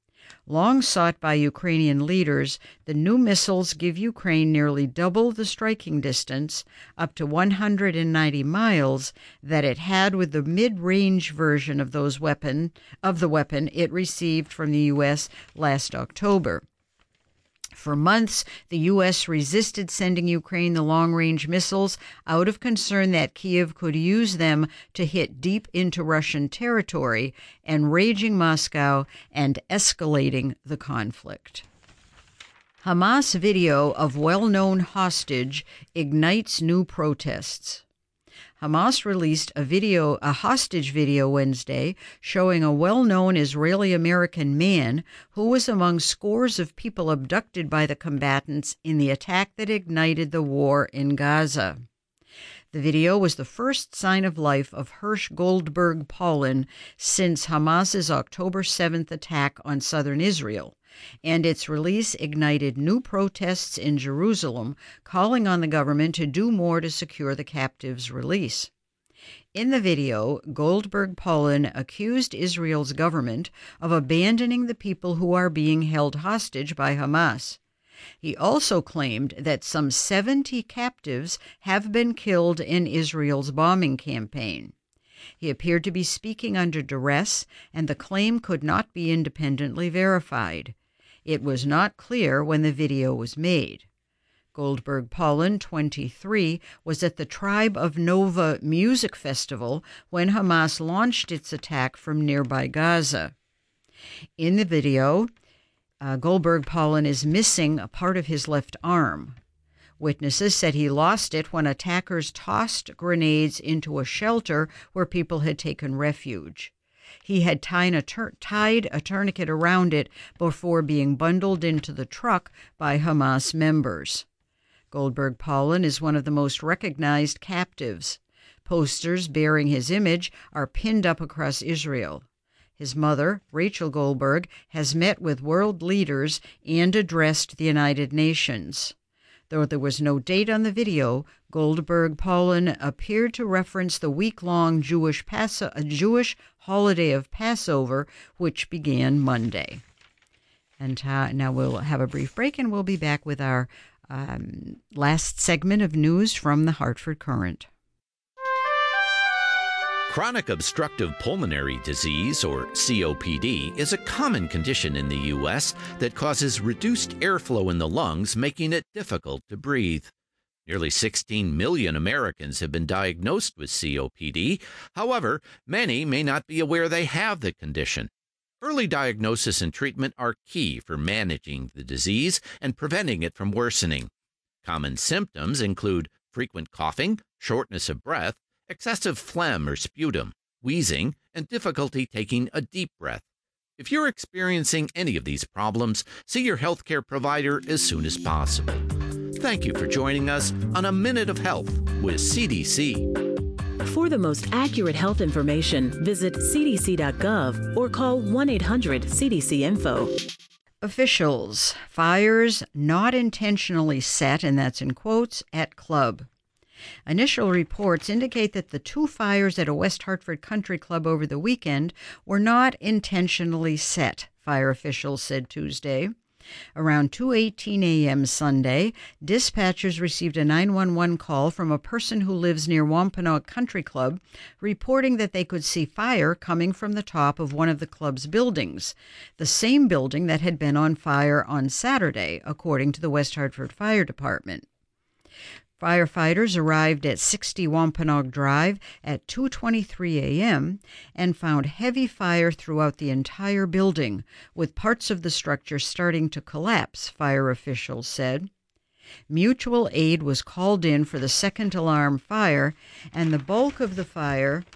B: Long sought by Ukrainian leaders, the new missiles give Ukraine nearly double the striking distance, up to one hundred ninety miles, that it had with the mid-range version of those weapon of the weapon it received from the U S last October. For months, the U S resisted sending Ukraine the long-range missiles out of concern that Kyiv could use them to hit deep into Russian territory, enraging Moscow and escalating the conflict. Hamas video of well-known hostage ignites new protests. Hamas released a video, a hostage video Wednesday showing a well-known Israeli-American man who was among scores of people abducted by the combatants in the attack that ignited the war in Gaza. The video was the first sign of life of Hirsch Goldberg Paulin since Hamas's October seventh attack on southern Israel, and its release ignited new protests in Jerusalem, calling on the government to do more to secure the captives' release. In the video, Goldberg Paulin accused Israel's government of abandoning the people who are being held hostage by Hamas. He also claimed that some seventy captives have been killed in Israel's bombing campaign. He appeared to be speaking under duress, and the claim could not be independently verified. It was not clear when the video was made. Goldberg Paulin, twenty-three, was at the Tribe of Nova music festival when Hamas launched its attack from nearby Gaza. In the video, uh, Goldberg Paulin is missing a part of his left arm. Witnesses said he lost it when attackers tossed grenades into a shelter where people had taken refuge. He had tied a, tur- tied a tourniquet around it before being bundled into the truck by Hamas members. Goldberg Paulin is one of the most recognized captives. Posters bearing his image are pinned up across Israel. His mother, Rachel Goldberg, has met with world leaders and addressed the United Nations. Though there was no date on the video, Goldberg Paulin appeared to reference the week-long Jewish, Pas- Jewish holiday of Passover, which began Monday. And uh, now we'll have a brief break, and we'll be back with our um, last segment of news from the Hartford Courant.
E: Chronic obstructive pulmonary disease, or C O P D, is a common condition in the U S that causes reduced airflow in the lungs, making it difficult to breathe. Nearly sixteen million Americans have been diagnosed with C O P D. However, many may not be aware they have the condition. Early diagnosis and treatment are key for managing the disease and preventing it from worsening. Common symptoms include frequent coughing, shortness of breath, excessive phlegm or sputum, wheezing, and difficulty taking a deep breath. If you're experiencing any of these problems, see your healthcare provider as soon as possible. Thank you for joining us on A Minute of Health with C D C.
F: For the most accurate health information, visit c d c dot gov or call one eight hundred C D C info.
B: Officials, fires not intentionally set, and that's in quotes, at club. Initial reports indicate that the two fires at a West Hartford country club over the weekend were not intentionally set, fire officials said Tuesday. Around two eighteen a.m. Sunday, dispatchers received a nine one one call from a person who lives near Wampanoag Country Club, reporting that they could see fire coming from the top of one of the club's buildings, the same building that had been on fire on Saturday, according to the West Hartford Fire Department. Firefighters arrived at sixty Wampanoag Drive at two twenty-three a.m. and found heavy fire throughout the entire building, with parts of the structure starting to collapse, fire officials said. Mutual aid was called in for the second alarm fire, and the bulk of the fire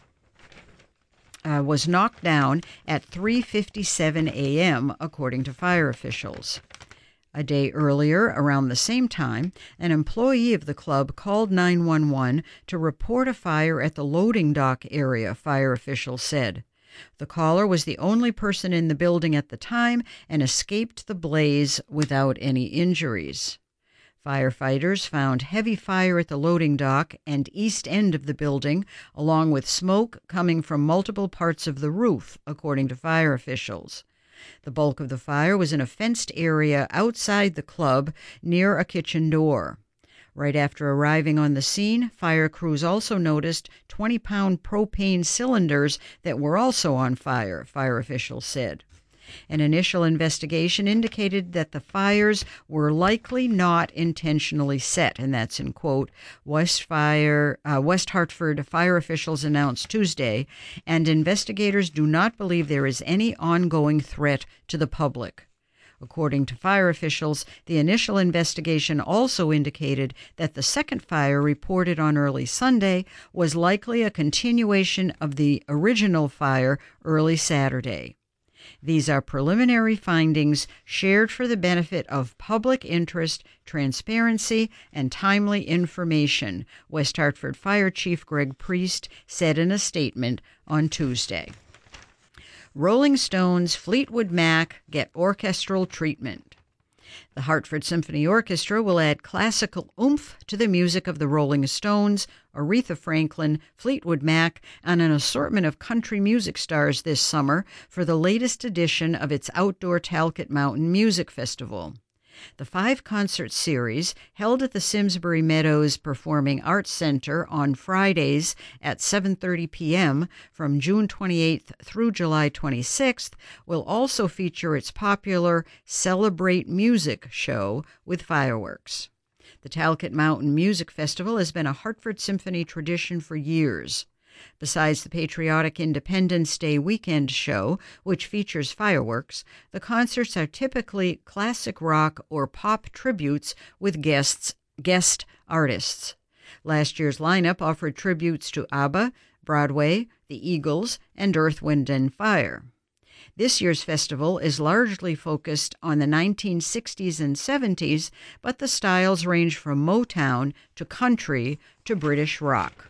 B: uh, was knocked down at three fifty-seven a.m., according to fire officials. A day earlier, around the same time, an employee of the club called nine one one to report a fire at the loading dock area, fire officials said. The caller was the only person in the building at the time and escaped the blaze without any injuries. Firefighters found heavy fire at the loading dock and east end of the building, along with smoke coming from multiple parts of the roof, according to fire officials. The bulk of the fire was in a fenced area outside the club near a kitchen door. Right after arriving on the scene, fire crews also noticed twenty-pound propane cylinders that were also on fire, fire officials said. An initial investigation indicated that the fires were likely not intentionally set, and that's in quote, West Fire, uh, West Hartford fire officials announced Tuesday, and investigators do not believe there is any ongoing threat to the public. According to fire officials, the initial investigation also indicated that the second fire reported on early Sunday was likely a continuation of the original fire early Saturday. These are preliminary findings shared for the benefit of public interest, transparency, and timely information, West Hartford Fire Chief Greg Priest said in a statement on Tuesday. Rolling Stones' Fleetwood Mac get orchestral treatment. The Hartford Symphony Orchestra will add classical oomph to the music of the Rolling Stones, Aretha Franklin, Fleetwood Mac, and an assortment of country music stars this summer for the latest edition of its outdoor Talcott Mountain Music Festival. The five-concert series, held at the Simsbury Meadows Performing Arts Center on Fridays at seven thirty p.m. from June twenty-eighth through July twenty-sixth, will also feature its popular Celebrate Music show with fireworks. The Talcott Mountain Music Festival has been a Hartford Symphony tradition for years. Besides the patriotic Independence Day weekend show, which features fireworks, the concerts are typically classic rock or pop tributes with guests, guest artists. Last year's lineup offered tributes to ABBA, Broadway, the Eagles, and Earth, Wind and Fire. This year's festival is largely focused on the nineteen sixties and seventies, but the styles range from Motown to country to British rock.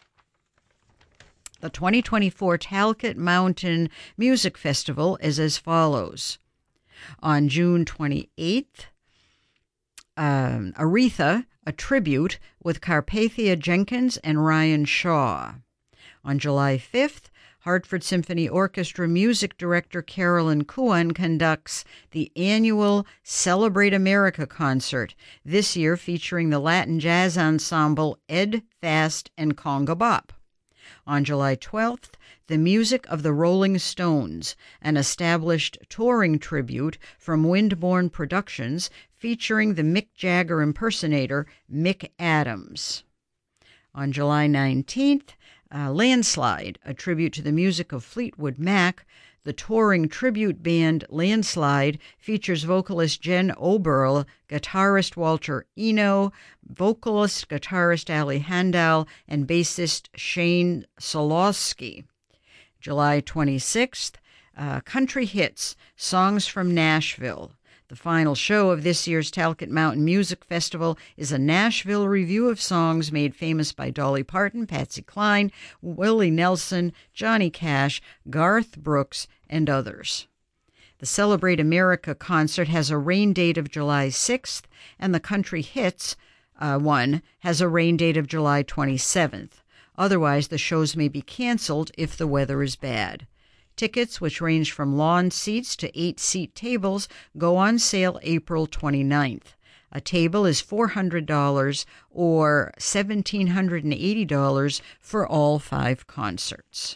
B: The twenty twenty-four Talcott Mountain Music Festival is as follows. On June twenty-eighth, um, Aretha, a tribute with Carpathia Jenkins and Ryan Shaw. On July fifth, Hartford Symphony Orchestra music director Carolyn Kuhn conducts the annual Celebrate America concert, this year featuring the Latin jazz ensemble Ed Fast and Conga Bop. On July twelfth, The Music of the Rolling Stones, an established touring tribute from Windborne Productions featuring the Mick Jagger impersonator Mick Adams. On July nineteenth, uh, Landslide, a tribute to the music of Fleetwood Mac. The touring tribute band Landslide features vocalist Jen Oberl, guitarist Walter Eno, vocalist guitarist Ali Handal, and bassist Shane Solosky. July twenty-sixth, uh, Country Hits, Songs from Nashville. The final show of this year's Talcott Mountain Music Festival is a Nashville review of songs made famous by Dolly Parton, Patsy Cline, Willie Nelson, Johnny Cash, Garth Brooks, and others. The Celebrate America concert has a rain date of July sixth, and the Country Hits uh, one has a rain date of July twenty-seventh. Otherwise, the shows may be canceled if the weather is bad. Tickets, which range from lawn seats to eight-seat tables, go on sale April twenty-ninth. A table is four hundred dollars or one thousand seven hundred eighty dollars for all five concerts.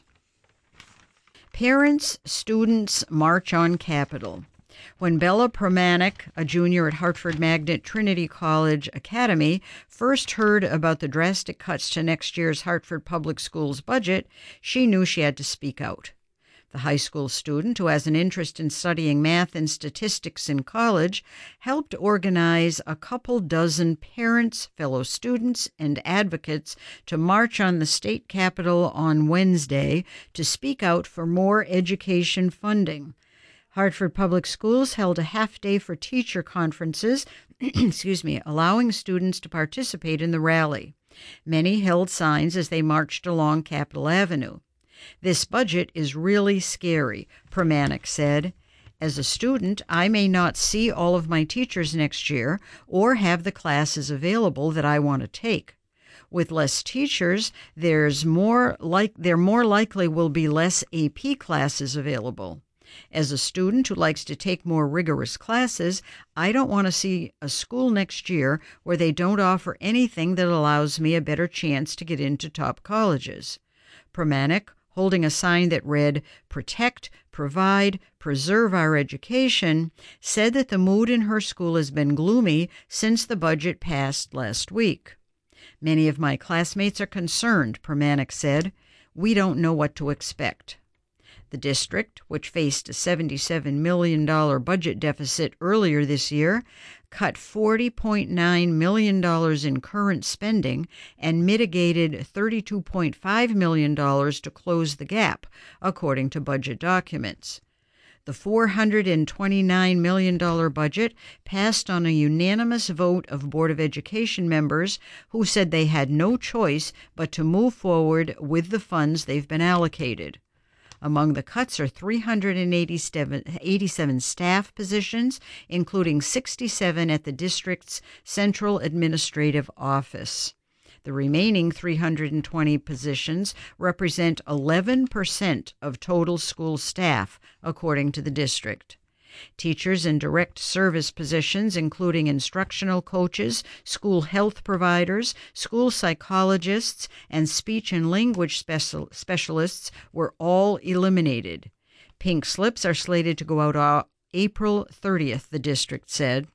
B: Parents, students march on Capitol. When Bella Pramanik, a junior at Hartford Magnet Trinity College Academy, first heard about the drastic cuts to next year's Hartford Public Schools budget, she knew she had to speak out. The high school student, who has an interest in studying math and statistics in college, helped organize a couple dozen parents, fellow students, and advocates to march on the state capitol on Wednesday to speak out for more education funding. Hartford Public Schools held a half-day for teacher conferences, excuse me, allowing students to participate in the rally. Many held signs as they marched along Capitol Avenue. This budget is really scary, Pramanik said. As a student, I may not see all of my teachers next year or have the classes available that I want to take. With less teachers, there's more like there more likely will be less A P classes available. As a student who likes to take more rigorous classes, I don't want to see a school next year where they don't offer anything that allows me a better chance to get into top colleges. Pramanik, holding a sign that read, "Protect, Provide, Preserve Our Education," said that the mood in her school has been gloomy since the budget passed last week. Many of my classmates are concerned, Pramanik said. We don't know what to expect. The district, which faced a seventy-seven million dollars budget deficit earlier this year, cut forty point nine million dollars in current spending and mitigated thirty-two point five million dollars to close the gap, according to budget documents. The four hundred twenty-nine million dollars budget passed on a unanimous vote of Board of Education members who said they had no choice but to move forward with the funds they've been allocated. Among the cuts are three hundred eighty-seven staff positions, including sixty-seven at the district's Central Administrative Office. The remaining three hundred twenty positions represent eleven percent of total school staff, according to the district. Teachers in direct service positions, including instructional coaches, school health providers, school psychologists, and speech and language special- specialists, were all eliminated. Pink slips are slated to go out uh, April thirtieth, the district said.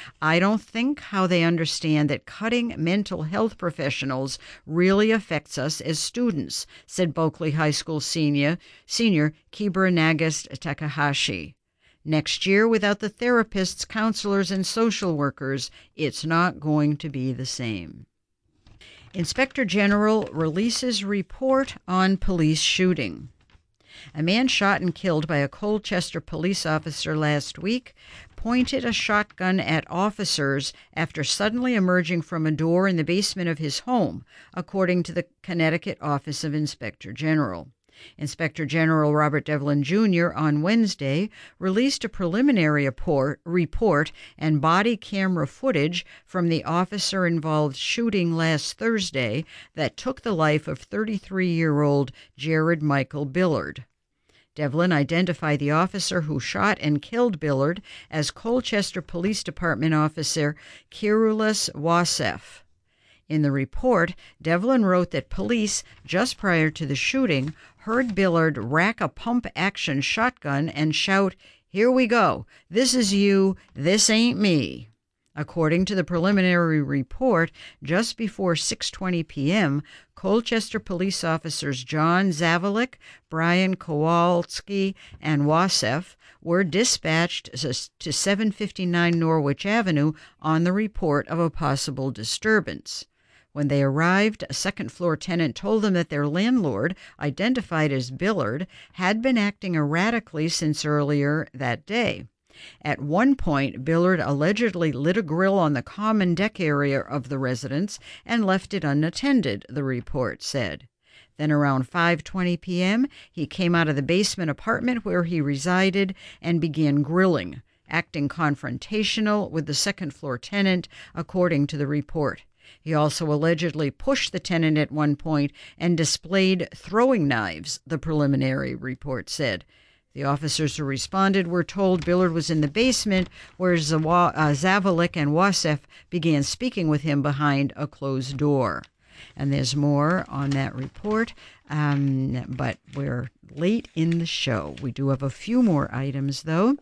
B: I don't think how they understand that cutting mental health professionals really affects us as students, said Bulkley High School senior, senior Kibura Nagast Takahashi. Next year, without the therapists, counselors, and social workers, it's not going to be the same. Inspector General releases report on police shooting. A man shot and killed by a Colchester police officer last week pointed a shotgun at officers after suddenly emerging from a door in the basement of his home, according to the Connecticut Office of Inspector General. Inspector General Robert Devlin Junior on Wednesday released a preliminary report, report and body camera footage from the officer-involved shooting last Thursday that took the life of thirty-three-year-old Jared Michael Billard. Devlin identified the officer who shot and killed Billard as Colchester Police Department officer Kirulas Wasef. In the report, Devlin wrote that police, just prior to the shooting, heard Billard rack a pump-action shotgun and shout, "Here we go. This is you. This ain't me." According to the preliminary report, just before six twenty p.m., Colchester police officers John Zavalik, Brian Kowalski, and Wasef were dispatched to seven fifty-nine Norwich Avenue on the report of a possible disturbance. When they arrived, a second-floor tenant told them that their landlord, identified as Billard, had been acting erratically since earlier that day. At one point, Billard allegedly lit a grill on the common deck area of the residence and left it unattended, the report said. Then around five twenty p.m., he came out of the basement apartment where he resided and began grilling, acting confrontational with the second-floor tenant, according to the report. He also allegedly pushed the tenant at one point and displayed throwing knives, the preliminary report said. The officers who responded were told Billard was in the basement, where Zawa, uh, Zavalik and Wasef began speaking with him behind a closed door. And there's more on that report, um, but we're late in the show. We do have a few more items, though.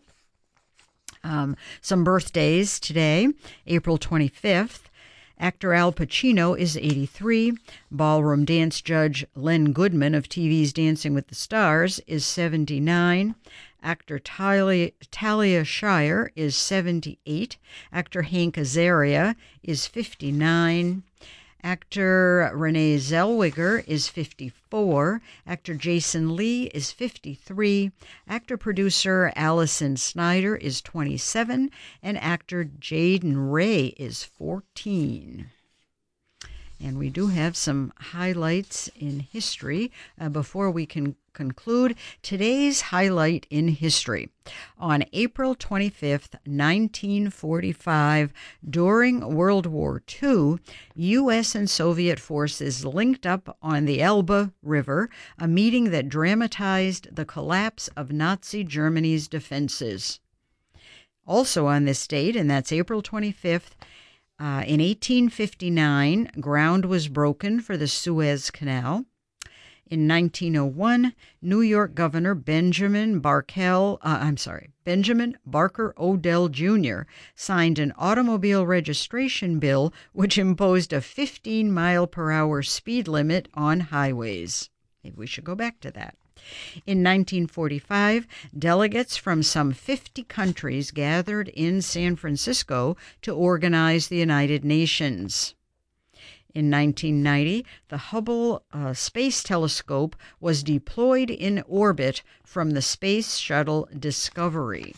B: Um, some birthdays today, April twenty-fifth. Actor Al Pacino is eighty-three. Ballroom dance judge Len Goodman of T V's Dancing with the Stars is seventy-nine. Actor Talia, Talia Shire is seventy-eight. Actor Hank Azaria is fifty-nine. Actor Renee Zellweger is fifty-four. Actor Jason Lee is fifty-three. Actor-producer Allison Snyder is twenty-seven. And actor Jaden Ray is fourteen. And we do have some highlights in history uh, before we can conclude today's highlight in history. On April twenty-fifth, nineteen forty-five, during World War Two, U S and Soviet forces linked up on the Elbe River, a meeting that dramatized the collapse of Nazi Germany's defenses. Also on this date, and that's April twenty-fifth, Uh, in eighteen fifty-nine, ground was broken for the Suez Canal. In nineteen oh one, New York Governor Benjamin Barkel, uh, I'm sorry, Benjamin Barker Odell Junior signed an automobile registration bill which imposed a fifteen mile per hour speed limit on highways. Maybe we should go back to that. In nineteen forty-five, delegates from some fifty countries gathered in San Francisco to organize the United Nations. In nineteen ninety, the Hubble uh, Space Telescope was deployed in orbit from the Space Shuttle Discovery.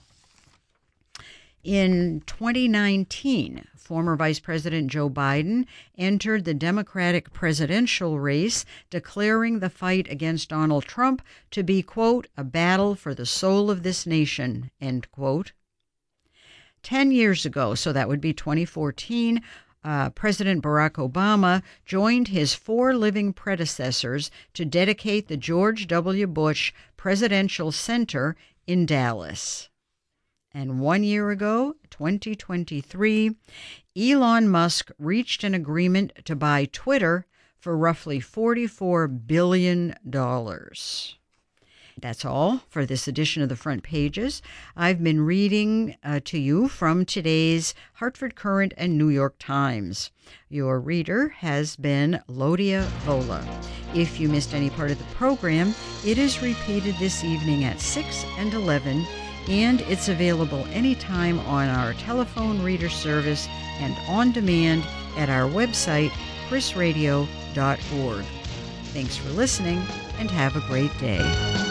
B: In twenty nineteen, former Vice President Joe Biden entered the Democratic presidential race, declaring the fight against Donald Trump to be, quote, a battle for the soul of this nation, end quote. Ten years ago, so that would be twenty fourteen, uh, President Barack Obama joined his four living predecessors to dedicate the George W. Bush Presidential Center in Dallas. And one year ago, twenty twenty-three, Elon Musk reached an agreement to buy Twitter for roughly forty-four billion dollars. That's all for this edition of the Front Pages. I've been reading uh, to you from today's Hartford Courant and New York Times. Your reader has been Lodia Vola. If you missed any part of the program, it is repeated this evening at six and eleven, and it's available anytime on our telephone reader service and on demand at our website, chris radio dot org. Thanks for listening, and have a great day.